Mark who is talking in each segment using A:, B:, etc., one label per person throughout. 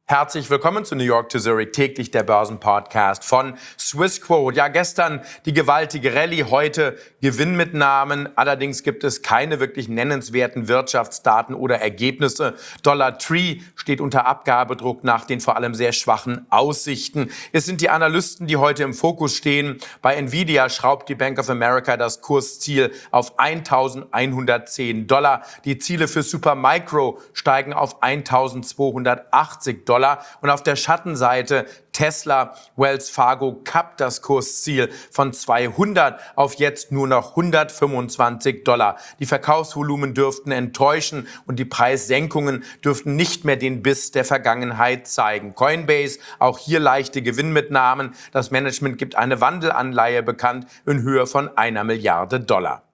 A: Herzlich willkommen zu New York to Zurich, täglich der Börsenpodcast von Swissquote. Ja, gestern die gewaltige Rallye, heute Gewinnmitnahmen. Allerdings gibt es keine wirklich nennenswerten Wirtschaftsdaten oder Ergebnisse. Dollar Tree steht unter Abgabedruck nach den vor allem sehr schwachen Aussichten. Es sind die Analysten, die heute im Fokus stehen. Bei Nvidia schraubt die Bank of America das Kursziel auf $1.110. Die Ziele für Supermicro steigen auf $1.280. Und auf der Schattenseite Tesla, Wells Fargo kappt das Kursziel von 200 auf jetzt nur noch $125. Die Verkaufsvolumen dürften enttäuschen und die Preissenkungen dürften nicht mehr den Biss der Vergangenheit zeigen. Coinbase, auch hier leichte Gewinnmitnahmen. Das Management gibt eine Wandelanleihe bekannt in Höhe von $1 Milliarde.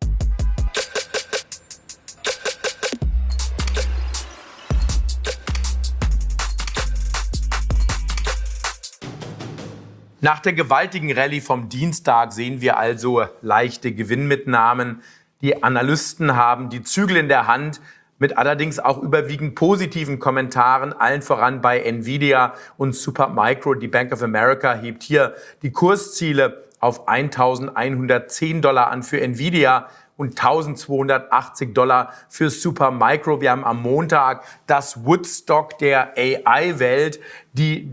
A: Nach der gewaltigen Rallye vom Dienstag sehen wir also leichte Gewinnmitnahmen. Die Analysten haben die Zügel in der Hand, mit allerdings auch überwiegend positiven Kommentaren, allen voran bei Nvidia und Supermicro. Die Bank of America hebt hier die Kursziele auf $1.110 an für Nvidia und $1.280 für Supermicro. Wir haben am Montag das Woodstock der AI-Welt, die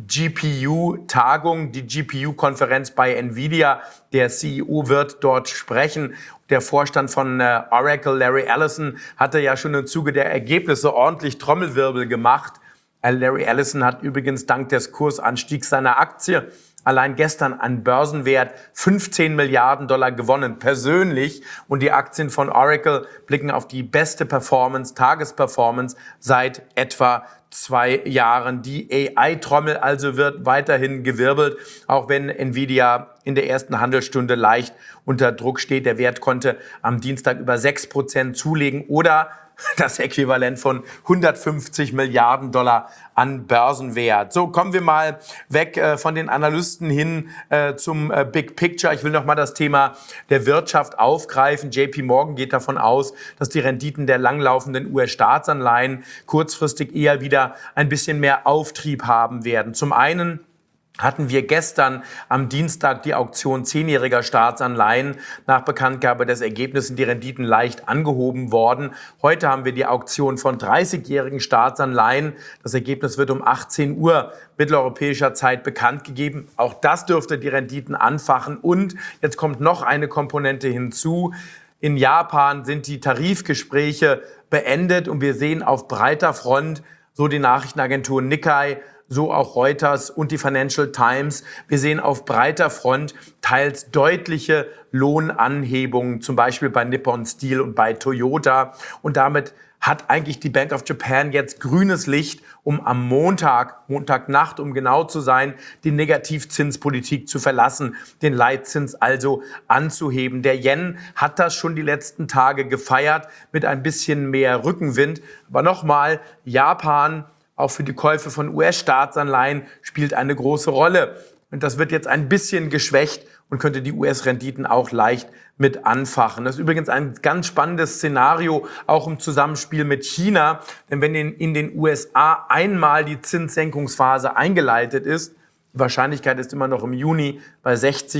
A: GPU-Tagung, die GPU-Konferenz bei Nvidia. Der CEO wird dort sprechen. Der Vorstand von Oracle, Larry Ellison, hatte ja schon im Zuge der Ergebnisse ordentlich Trommelwirbel gemacht. Larry Ellison hat übrigens dank des Kursanstiegs seiner Aktie allein gestern an Börsenwert $15 Milliarden gewonnen, persönlich. Und die Aktien von Oracle blicken auf die beste Performance, Tagesperformance seit etwa 2 Jahren. Die AI-Trommel also wird weiterhin gewirbelt, auch wenn Nvidia in der ersten Handelsstunde leicht unter Druck steht. Der Wert konnte am Dienstag über 6% zulegen oder das Äquivalent von $150 Milliarden an Börsenwert. So, kommen wir mal weg von den Analysten hin zum Big Picture. Ich will noch mal das Thema der Wirtschaft aufgreifen. JP Morgan geht davon aus, dass die Renditen der langlaufenden US-Staatsanleihen kurzfristig eher wieder ein bisschen mehr Auftrieb haben werden. Zum einen hatten wir gestern am Dienstag die Auktion 10-jähriger Staatsanleihen. Nach Bekanntgabe des Ergebnisses die Renditen leicht angehoben worden. Heute haben wir die Auktion von 30-jährigen Staatsanleihen. Das Ergebnis wird um 18 Uhr mitteleuropäischer Zeit bekannt gegeben. Auch das dürfte die Renditen anfachen. Und jetzt kommt noch eine Komponente hinzu. In Japan sind die Tarifgespräche beendet und wir sehen auf breiter Front, so die Nachrichtenagentur Nikkei, so auch Reuters und die Financial Times. Wir sehen auf breiter Front teils deutliche Lohnanhebungen, zum Beispiel bei Nippon Steel und bei Toyota. Und damit hat eigentlich die Bank of Japan jetzt grünes Licht, um am Montagnacht, um genau zu sein, die Negativzinspolitik zu verlassen, den Leitzins also anzuheben. Der Yen hat das schon die letzten Tage gefeiert mit ein bisschen mehr Rückenwind. Aber nochmal, Japan auch für die Käufe von US-Staatsanleihen spielt eine große Rolle. Und das wird jetzt ein bisschen geschwächt und könnte die US-Renditen auch leicht mit anfachen. Das ist übrigens ein ganz spannendes Szenario, auch im Zusammenspiel mit China. Denn wenn in den USA einmal die Zinssenkungsphase eingeleitet ist, die Wahrscheinlichkeit ist immer noch im Juni bei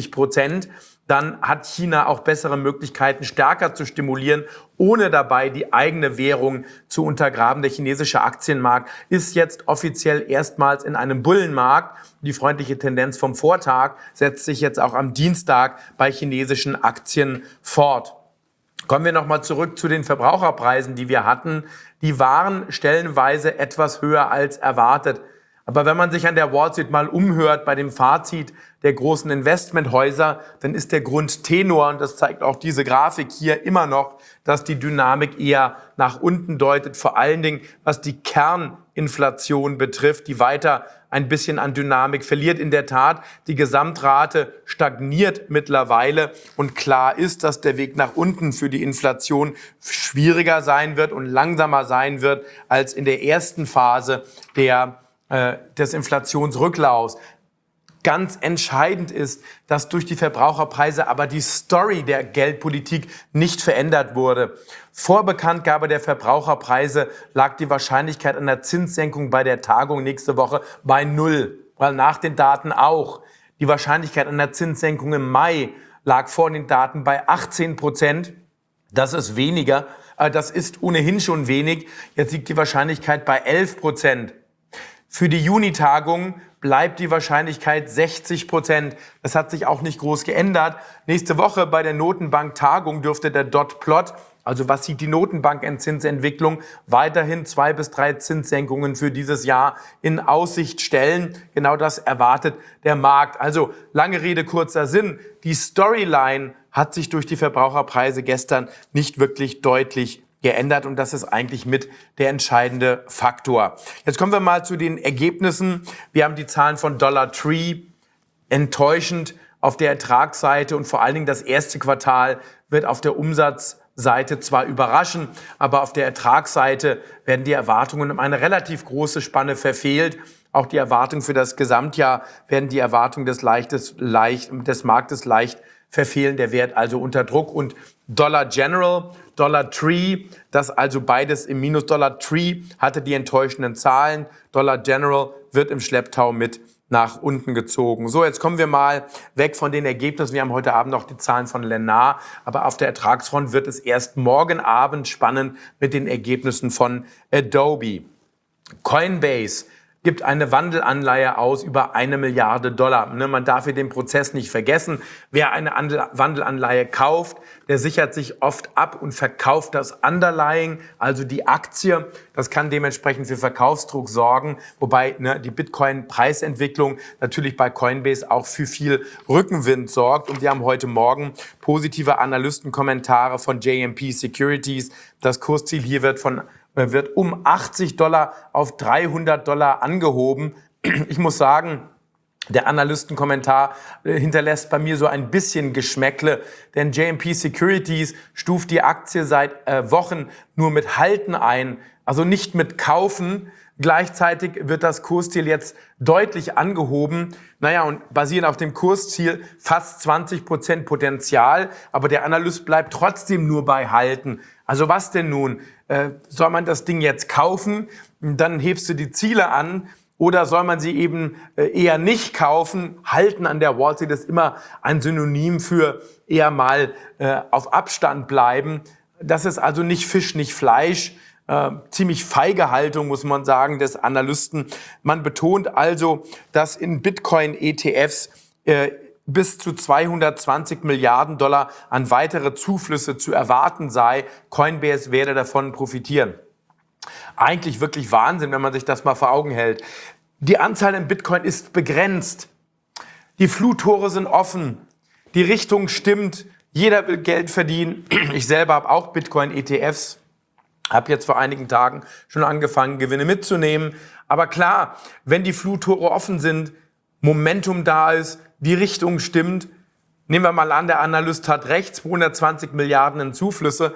A: 60%, dann hat China auch bessere Möglichkeiten, stärker zu stimulieren, ohne dabei die eigene Währung zu untergraben. Der chinesische Aktienmarkt ist jetzt offiziell erstmals in einem Bullenmarkt. Die freundliche Tendenz vom Vortag setzt sich jetzt auch am Dienstag bei chinesischen Aktien fort. Kommen wir nochmal zurück zu den Verbraucherpreisen, die wir hatten. Die waren stellenweise etwas höher als erwartet. Aber wenn man sich an der Wall Street mal umhört bei dem Fazit der großen Investmenthäuser, dann ist der Grundtenor, und das zeigt auch diese Grafik hier immer noch, dass die Dynamik eher nach unten deutet, vor allen Dingen was die Kerninflation betrifft, die weiter ein bisschen an Dynamik verliert. In der Tat, die Gesamtrate stagniert mittlerweile und klar ist, dass der Weg nach unten für die Inflation schwieriger sein wird und langsamer sein wird als in der ersten Phase des Inflationsrücklaufs. Ganz entscheidend ist, dass durch die Verbraucherpreise aber die Story der Geldpolitik nicht verändert wurde. Vor Bekanntgabe der Verbraucherpreise lag die Wahrscheinlichkeit einer Zinssenkung bei der Tagung nächste Woche bei 0, weil nach den Daten auch. Die Wahrscheinlichkeit einer Zinssenkung im Mai lag vor den Daten bei 18%. Das ist weniger, das ist ohnehin schon wenig. Jetzt liegt die Wahrscheinlichkeit bei 11%. Für die Juni-Tagung bleibt die Wahrscheinlichkeit 60%. Das hat sich auch nicht groß geändert. Nächste Woche bei der Notenbank-Tagung dürfte der Dot-Plot, also was sieht die Notenbank in Zinsentwicklung, weiterhin 2 bis 3 Zinssenkungen für dieses Jahr in Aussicht stellen. Genau das erwartet der Markt. Also lange Rede, kurzer Sinn. Die Storyline hat sich durch die Verbraucherpreise gestern nicht wirklich deutlich geändert und das ist eigentlich mit der entscheidende Faktor. Jetzt kommen wir mal zu den Ergebnissen. Wir haben die Zahlen von Dollar Tree, enttäuschend auf der Ertragsseite und vor allen Dingen das erste Quartal wird auf der Umsatzseite zwar überraschen, aber auf der Ertragsseite werden die Erwartungen um eine relativ große Spanne verfehlt. Auch die Erwartungen für das Gesamtjahr werden die Erwartungen des Marktes leicht verfehlen, der Wert also unter Druck und Dollar General, Dollar Tree, das also beides im Minus. Dollar Tree hatte die enttäuschenden Zahlen, Dollar General wird im Schlepptau mit nach unten gezogen. So, jetzt kommen wir mal weg von den Ergebnissen. Wir haben heute Abend noch die Zahlen von Lennar, aber auf der Ertragsfront wird es erst morgen Abend spannend mit den Ergebnissen von Adobe. Coinbase gibt eine Wandelanleihe aus über $1 Milliarde. Man darf hier den Prozess nicht vergessen. Wer eine Wandelanleihe kauft, der sichert sich oft ab und verkauft das Underlying, also die Aktie. Das kann dementsprechend für Verkaufsdruck sorgen, wobei die Bitcoin-Preisentwicklung natürlich bei Coinbase auch für viel Rückenwind sorgt. Und wir haben heute Morgen positive Analystenkommentare von JMP Securities. Das Kursziel hier wird um $80 auf $300 angehoben. Ich muss sagen, der Analystenkommentar hinterlässt bei mir so ein bisschen Geschmäckle, denn JMP Securities stuft die Aktie seit Wochen nur mit Halten ein, also nicht mit Kaufen. Gleichzeitig wird das Kursziel jetzt deutlich angehoben. Naja, und basierend auf dem Kursziel fast 20% Potenzial, aber der Analyst bleibt trotzdem nur bei Halten. Also was denn nun? Soll man das Ding jetzt kaufen? Dann hebst du die Ziele an. Oder soll man sie eben eher nicht kaufen? Halten an der Wall Street ist immer ein Synonym für eher mal auf Abstand bleiben. Das ist also nicht Fisch, nicht Fleisch. Ziemlich feige Haltung, muss man sagen, des Analysten. Man betont also, dass in Bitcoin-ETFs bis zu $220 Milliarden an weitere Zuflüsse zu erwarten sei. Coinbase werde davon profitieren. Eigentlich wirklich Wahnsinn, wenn man sich das mal vor Augen hält. Die Anzahl in Bitcoin ist begrenzt. Die Fluttore sind offen. Die Richtung stimmt. Jeder will Geld verdienen. Ich selber habe auch Bitcoin-ETFs. Habe jetzt vor einigen Tagen schon angefangen, Gewinne mitzunehmen. Aber klar, wenn die Fluttore offen sind, Momentum da ist, die Richtung stimmt, nehmen wir mal an, der Analyst hat recht, 220 Milliarden in Zuflüsse,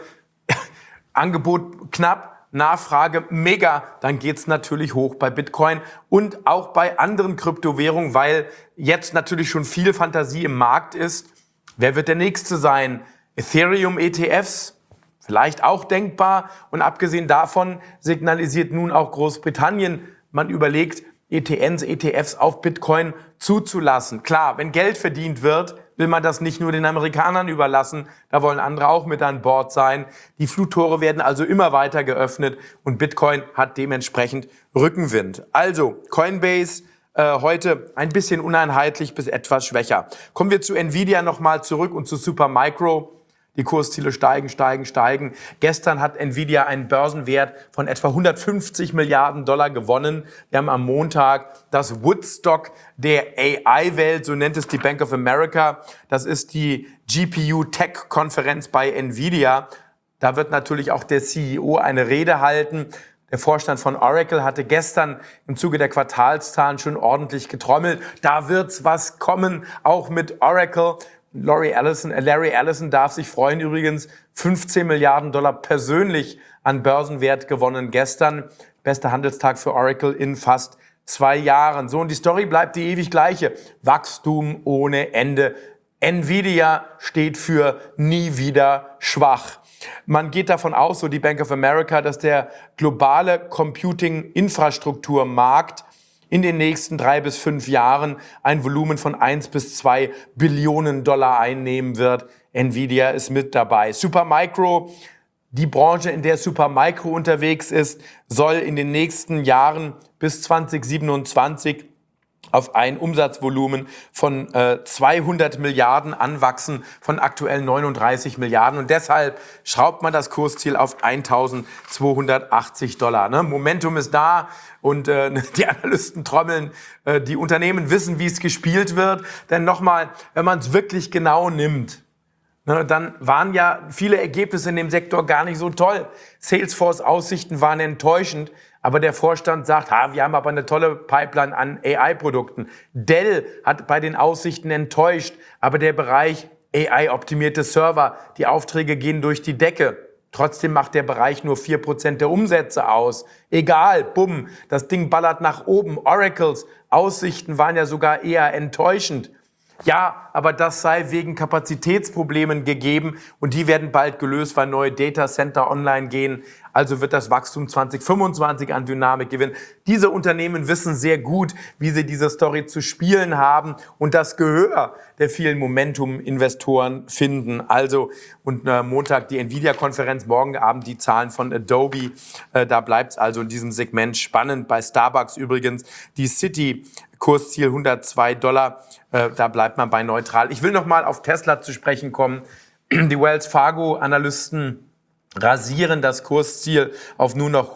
A: Angebot knapp, Nachfrage mega, dann geht's natürlich hoch bei Bitcoin und auch bei anderen Kryptowährungen, weil jetzt natürlich schon viel Fantasie im Markt ist. Wer wird der Nächste sein? Ethereum-ETFs? Vielleicht auch denkbar. Und abgesehen davon signalisiert nun auch Großbritannien, man überlegt, ETFs auf Bitcoin zuzulassen. Klar, wenn Geld verdient wird, will man das nicht nur den Amerikanern überlassen. Da wollen andere auch mit an Bord sein. Die Fluttore werden also immer weiter geöffnet und Bitcoin hat dementsprechend Rückenwind. Also Coinbase heute ein bisschen uneinheitlich bis etwas schwächer. Kommen wir zu Nvidia nochmal zurück und zu Supermicro. Die Kursziele steigen. Gestern hat Nvidia einen Börsenwert von etwa $150 Milliarden gewonnen. Wir haben am Montag das Woodstock der AI-Welt, so nennt es die Bank of America. Das ist die GPU-Tech-Konferenz bei Nvidia. Da wird natürlich auch der CEO eine Rede halten. Der Vorstand von Oracle hatte gestern im Zuge der Quartalszahlen schon ordentlich getrommelt. Da wird's was kommen, auch mit Oracle. Larry Ellison darf sich freuen übrigens, $15 Milliarden persönlich an Börsenwert gewonnen gestern. Bester Handelstag für Oracle in fast 2 Jahren. So, und die Story bleibt die ewig gleiche. Wachstum ohne Ende. Nvidia steht für nie wieder schwach. Man geht davon aus, so die Bank of America, dass der globale Computing-Infrastrukturmarkt in den nächsten 3 bis 5 Jahren ein Volumen von 1 bis 2 Billionen Dollar einnehmen wird. Nvidia ist mit dabei. Supermicro, die Branche, in der Supermicro unterwegs ist, soll in den nächsten Jahren bis 2027 auf ein Umsatzvolumen von 200 Milliarden anwachsen, von aktuell 39 Milliarden. Und deshalb schraubt man das Kursziel auf 1.280 Dollar. Ne? Momentum ist da und die Analysten trommeln. Die Unternehmen wissen, wie es gespielt wird. Denn nochmal, wenn man es wirklich genau nimmt, ne, dann waren ja viele Ergebnisse in dem Sektor gar nicht so toll. Salesforce-Aussichten waren enttäuschend. Aber der Vorstand sagt, wir haben aber eine tolle Pipeline an AI-Produkten. Dell hat bei den Aussichten enttäuscht, aber der Bereich AI-optimierte Server, die Aufträge gehen durch die Decke. Trotzdem macht der Bereich nur 4% der Umsätze aus. Egal, bumm, das Ding ballert nach oben. Oracles Aussichten waren ja sogar eher enttäuschend. Ja, aber das sei wegen Kapazitätsproblemen gegeben und die werden bald gelöst, weil neue Datacenter online gehen. Also wird das Wachstum 2025 an Dynamik gewinnen. Diese Unternehmen wissen sehr gut, wie sie diese Story zu spielen haben und das Gehör der vielen Momentum-Investoren finden. Also und Montag die Nvidia-Konferenz, morgen Abend die Zahlen von Adobe. Da bleibt es also in diesem Segment spannend. Bei Starbucks übrigens die Citi. Kursziel 102 Dollar, da bleibt man bei neutral. Ich will noch mal auf Tesla zu sprechen kommen. Die Wells Fargo-Analysten rasieren das Kursziel auf nur noch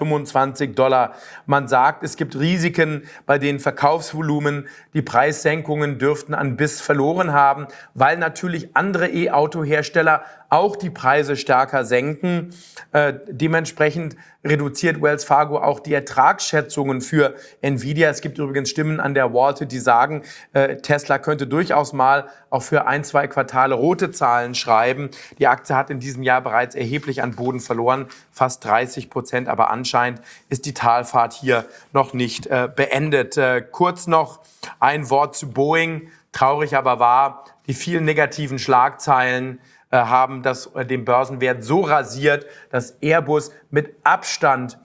A: 125 Dollar. Man sagt, es gibt Risiken bei den Verkaufsvolumen. Die Preissenkungen dürften an Biss verloren haben, weil natürlich andere E-Auto-Hersteller auch die Preise stärker senken. Dementsprechend reduziert Wells Fargo auch die Ertragsschätzungen für Nvidia. Es gibt übrigens Stimmen an der Wall Street, die sagen, Tesla könnte durchaus mal auch für 1, 2 Quartale rote Zahlen schreiben. Die Aktie hat in diesem Jahr bereits erheblich an Boden verloren, fast 30%, aber anscheinend ist die Talfahrt hier noch nicht beendet. Kurz noch ein Wort zu Boeing. Traurig aber wahr, die vielen negativen Schlagzeilen haben den Börsenwert so rasiert, dass Airbus mit Abstand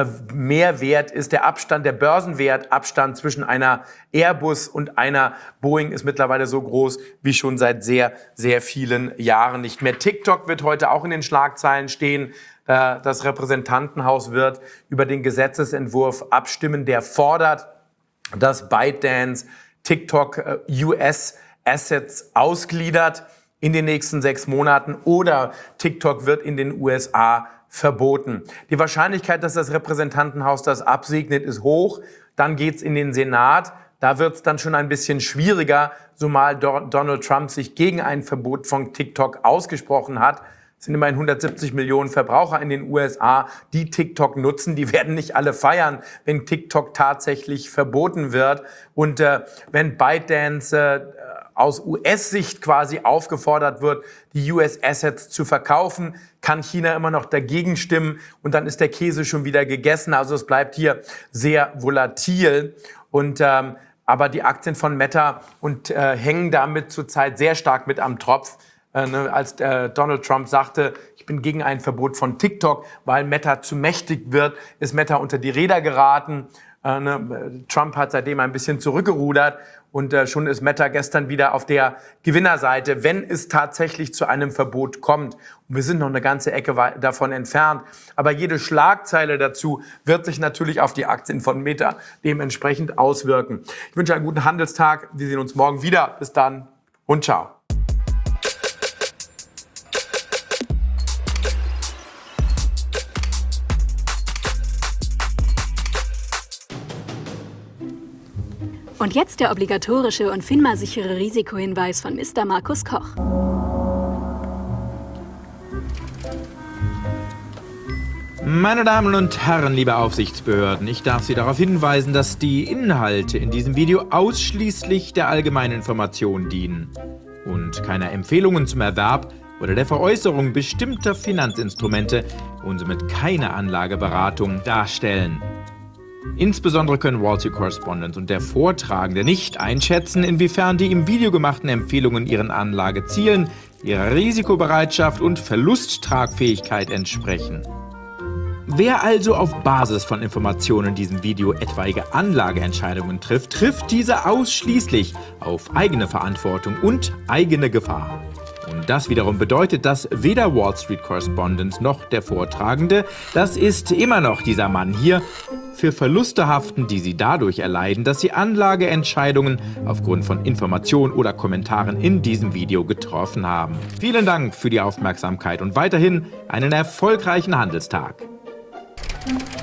A: mehr wert ist. Der Börsenwertabstand zwischen einer Airbus und einer Boeing ist mittlerweile so groß wie schon seit sehr, sehr vielen Jahren nicht mehr. TikTok wird heute auch in den Schlagzeilen stehen. Das Repräsentantenhaus wird über den Gesetzesentwurf abstimmen, der fordert, dass ByteDance TikTok US Assets ausgliedert in den nächsten 6 Monaten oder TikTok wird in den USA verboten. Die Wahrscheinlichkeit, dass das Repräsentantenhaus das absegnet, ist hoch. Dann geht's in den Senat. Da wird's dann schon ein bisschen schwieriger, zumal Donald Trump sich gegen ein Verbot von TikTok ausgesprochen hat. Es sind immerhin 170 Millionen Verbraucher in den USA, die TikTok nutzen. Die werden nicht alle feiern, wenn TikTok tatsächlich verboten wird. Und wenn ByteDance aus US-Sicht quasi aufgefordert wird, die US-Assets zu verkaufen, kann China immer noch dagegen stimmen und dann ist der Käse schon wieder gegessen. Also es bleibt hier sehr volatil und aber die Aktien von Meta hängen damit zurzeit sehr stark mit am Tropf. Als Donald Trump sagte, ich bin gegen ein Verbot von TikTok, weil Meta zu mächtig wird, ist Meta unter die Räder geraten. Trump hat seitdem ein bisschen zurückgerudert und schon ist Meta gestern wieder auf der Gewinnerseite, wenn es tatsächlich zu einem Verbot kommt. Und wir sind noch eine ganze Ecke davon entfernt. Aber jede Schlagzeile dazu wird sich natürlich auf die Aktien von Meta dementsprechend auswirken. Ich wünsche einen guten Handelstag. Wir sehen uns morgen wieder. Bis dann und ciao.
B: Und jetzt der obligatorische und FINMA-sichere Risikohinweis von Mr. Markus Koch.
C: Meine Damen und Herren, liebe Aufsichtsbehörden, ich darf Sie darauf hinweisen, dass die Inhalte in diesem Video ausschließlich der allgemeinen Information dienen und keiner Empfehlungen zum Erwerb oder der Veräußerung bestimmter Finanzinstrumente und somit keine Anlageberatung darstellen. Insbesondere können Wall Street Correspondent und der Vortragende nicht einschätzen, inwiefern die im Video gemachten Empfehlungen ihren Anlagezielen, ihrer Risikobereitschaft und Verlusttragfähigkeit entsprechen. Wer also auf Basis von Informationen in diesem Video etwaige Anlageentscheidungen trifft, trifft diese ausschließlich auf eigene Verantwortung und eigene Gefahr. Und das wiederum bedeutet, dass weder Wall Street Correspondent noch der Vortragende, das ist immer noch dieser Mann hier, für Verluste haften, die sie dadurch erleiden, dass sie Anlageentscheidungen aufgrund von Informationen oder Kommentaren in diesem Video getroffen haben. Vielen Dank für die Aufmerksamkeit und weiterhin einen erfolgreichen Handelstag.